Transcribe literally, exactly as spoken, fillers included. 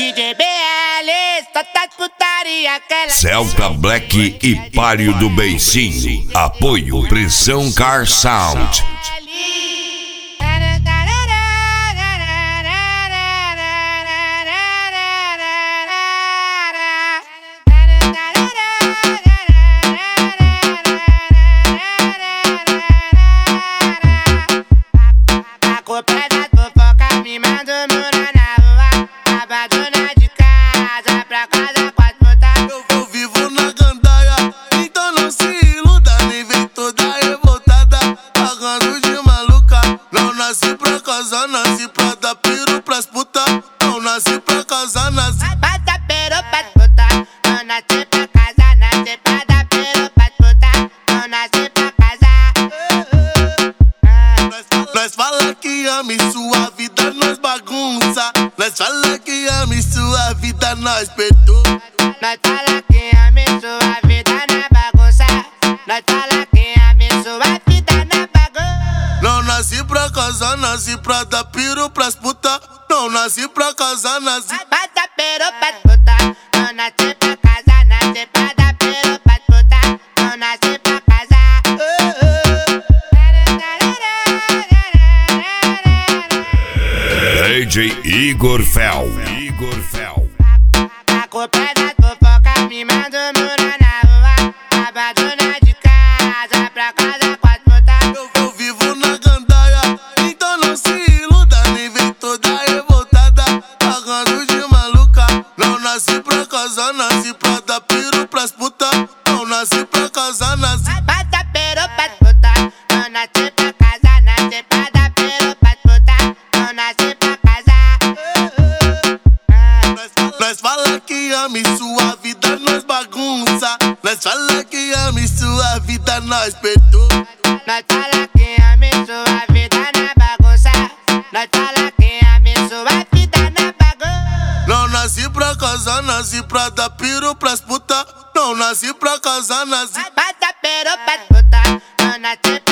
D J B L, só tá de putaria aquela. Celta Black e Páreo do Beicinho. Apoio Pressão Car Sound. Nasci pra dar piro pras puta, não nasci pra casar, nasci pra dar piro pras puta, não nasci pra casar, nasci pra dar piro pras puta, não nasci pra casar. Nós, nós fala que ama e sua vida nós bagunça. Nós fala que ama e sua vida nós perturba. Nós fala que ama e sua vida na bagunça. Nós fala que ama e sua vida na bagunça. Não nasci pra casar, nasci pra dar piro pras puta, não nasci pra casar, nasci pra dar piro pras puta, não nasci pra casar, nasci pra dar piro pras puta, não nasci pra casar. D J Igor Fel. Igor Fel. A culpa é da fofoca, me manda um muro na rua, abandona de casa pra casa com as putas. Eu, eu vivo na gandaia, então não se iluda, nem vem toda revoltada, pagando de maluca. Não nasci pra casar, nasci pra dar piro pras puta, não nasci pra casar, nasci pra dar piro pras puta, não nasci pra casar, nasci pra dar piro pras puta, não nasci pra casar. Nós, nós fala que ama e sua vida nós bagunça. Nós fala que ama e sua vida nós perturba. Nós fala que ama e sua vida na bagunça. Nós fala que ama e sua vida na bagunça. Não nasci pra casar, nasci pra dar piro pras puta, não nasci pra casar, nasci pra dar piro pras puta, não nasci pra